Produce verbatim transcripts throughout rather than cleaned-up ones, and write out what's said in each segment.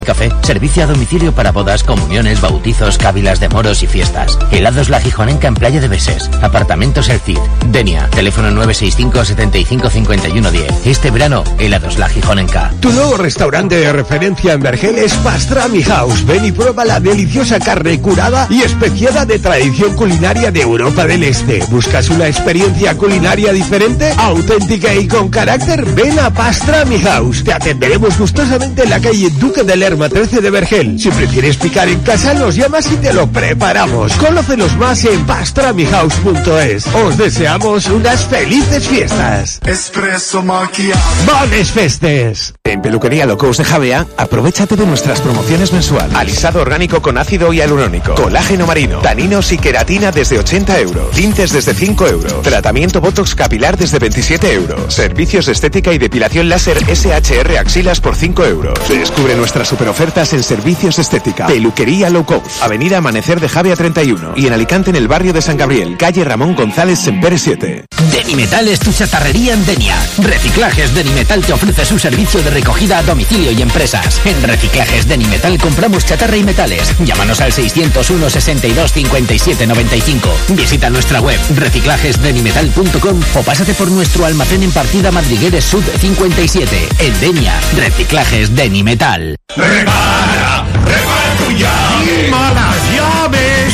Café, servicio a domicilio para bodas, comuniones, bautizos, cávilas de moros y fiestas. Helados La Gijonenca en Playa de Beses. Apartamentos El Cid. Denia, teléfono nueve seis cinco, setenta y cinco, cincuenta y uno diez. Este verano, Helados La Gijonenca. Tu nuevo restaurante de referencia en Vergel es Pastrami House. Ven y prueba la deliciosa carne curada y especiada de tradición culinaria de Europa del Este. ¿Buscas una experiencia culinaria diferente, auténtica y con carácter? Ven a Pastrami House. Te atenderemos gustosamente en la calle Duque de Lerma trece de Vergel. Si prefieres picar en casa, nos llamas y te lo preparamos. Conócenos más en pastrami house punto es. Os deseamos unas felices fiestas. Espresso macchiato. ¡Bones festes! En Peluquería Locos de Javea, aprovéchate de nuestras promociones mensuales. Alisado orgánico con ácido hialurónico, colágeno marino, taninos y queratina desde ochenta euros. Tintes desde cinco euros. Tratamiento Botox capilar desde veintisiete euros. Servicios de estética y depilación láser S H R axilas por cinco euros. Descubre nuestras superofertas en servicios de estética. Peluquería Low Cost, Avenida Amanecer de Javea treinta y uno y en Alicante en el barrio de San Gabriel, calle Ramón González Sempere siete. Denimetal es tu chatarrería en Denia. Reciclajes Denimetal te ofrece su servicio de recogida a domicilio y empresas. En Reciclajes Denimetal compramos chatarra y metales. Llámanos al seiscientos uno, sesenta y dos, cincuenta y siete, noventa y cinco. Visita nuestra web reciclajes denimetal punto com o pásate por nuestro almacén en Partida Madrigueres Sud cincuenta y siete. En Denia, Reciclajes Denimetal. Repara, repara tu llave. ¡Malas llaves!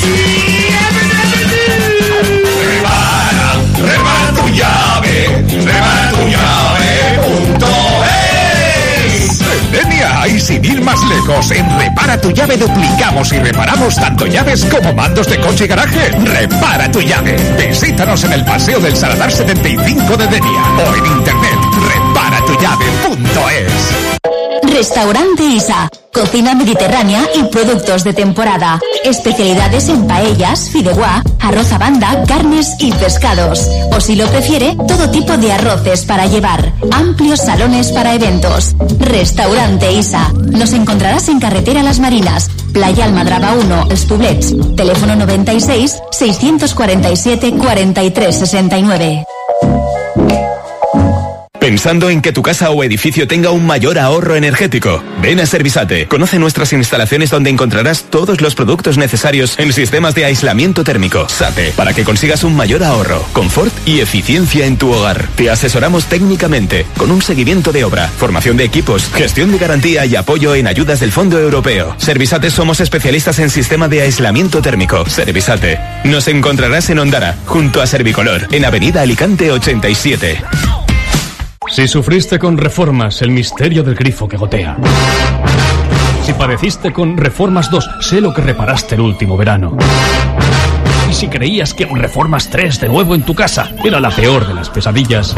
Repara, repara tu llave. Repara tu llave punto es. En Denia y sin ir más lejos, en Repara tu Llave duplicamos y reparamos tanto llaves como mandos de coche y garaje. Repara tu llave. Visítanos en el Paseo del Saladar setenta y cinco de Denia o en internet repara tu llave punto es. Restaurante Isa, cocina mediterránea y productos de temporada. Especialidades en paellas, fideuá, arroz a banda, carnes y pescados. O si lo prefiere, todo tipo de arroces para llevar. Amplios salones para eventos. Restaurante Isa. Nos encontrarás en Carretera Las Marinas, Playa Almadraba uno, Els Poblets. Teléfono noventa y seis, seiscientos cuarenta y siete, cuarenta y tres sesenta y nueve. ¿Pensando en que tu casa o edificio tenga un mayor ahorro energético? Ven a Servisate. Conoce nuestras instalaciones donde encontrarás todos los productos necesarios en sistemas de aislamiento térmico. SATE, para que consigas un mayor ahorro, confort y eficiencia en tu hogar. Te asesoramos técnicamente, con un seguimiento de obra, formación de equipos, gestión de garantía y apoyo en ayudas del Fondo Europeo. Servisate somos especialistas en sistema de aislamiento térmico. Servisate. Nos encontrarás en Ondara, junto a Servicolor, en Avenida Alicante ochenta y siete. Si sufriste con Reformas, el misterio del grifo que gotea. Si padeciste con Reformas dos, sé lo que reparaste el último verano. Y si creías que un Reformas tres de nuevo en tu casa era la peor de las pesadillas,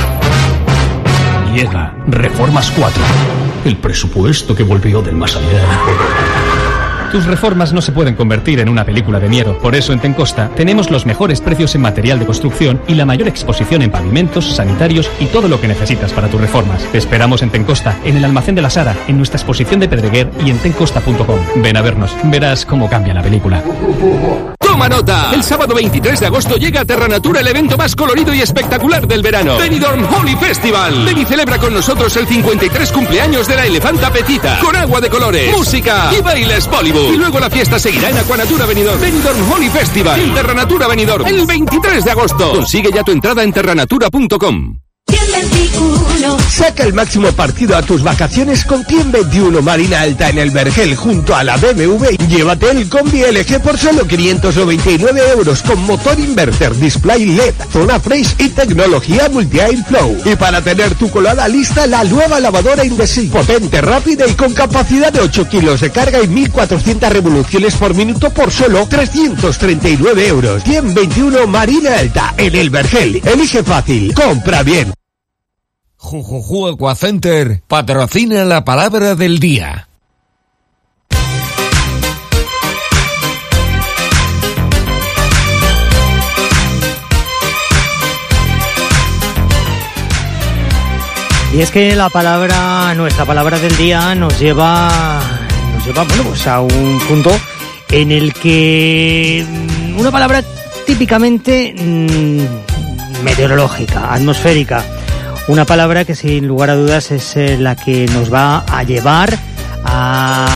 llega Reformas cuatro, el presupuesto que volvió del más allá. Tus reformas no se pueden convertir en una película de miedo. Por eso en Tencosta tenemos los mejores precios en material de construcción y la mayor exposición en pavimentos, sanitarios y todo lo que necesitas para tus reformas. Te esperamos en Tencosta, en el almacén de la Sara, en nuestra exposición de Pedreguer y en tencosta punto com. Ven a vernos, verás cómo cambia la película. ¡Toma nota! El sábado veintitrés de agosto llega a Terranatura el evento más colorido y espectacular del verano. Benidorm Holy Festival. Ven y celebra con nosotros el cincuenta y tres cumpleaños de la elefanta Petita. Con agua de colores, música y bailes Bollywood. Y luego la fiesta seguirá en Aquanatura Benidorm. Benidorm Holy Festival. En Terranatura Benidorm. El veintitrés de agosto. Consigue ya tu entrada en terranatura punto com. Saca el máximo partido a tus vacaciones con Cien veintiuno Marina Alta en el Vergel junto a la B M W. Llévate el combi L G por solo quinientos noventa y nueve euros con motor inverter, display L E D, zona fresh y tecnología multi-air flow. Y para tener tu colada lista, la nueva lavadora Indesit, potente, rápida y con capacidad de ocho kilos de carga y mil cuatrocientas revoluciones por minuto por solo trescientos treinta y nueve euros. Cien veintiuno Marina Alta en el Vergel. Elige fácil, compra bien. Jujuju Aquacenter patrocina la palabra del día. Y es que la palabra, nuestra palabra del día nos lleva, nos lleva, bueno, pues a un punto en el que una palabra típicamente mmm, meteorológica, atmosférica. Una palabra que sin lugar a dudas es eh, la que nos va a llevar Ah.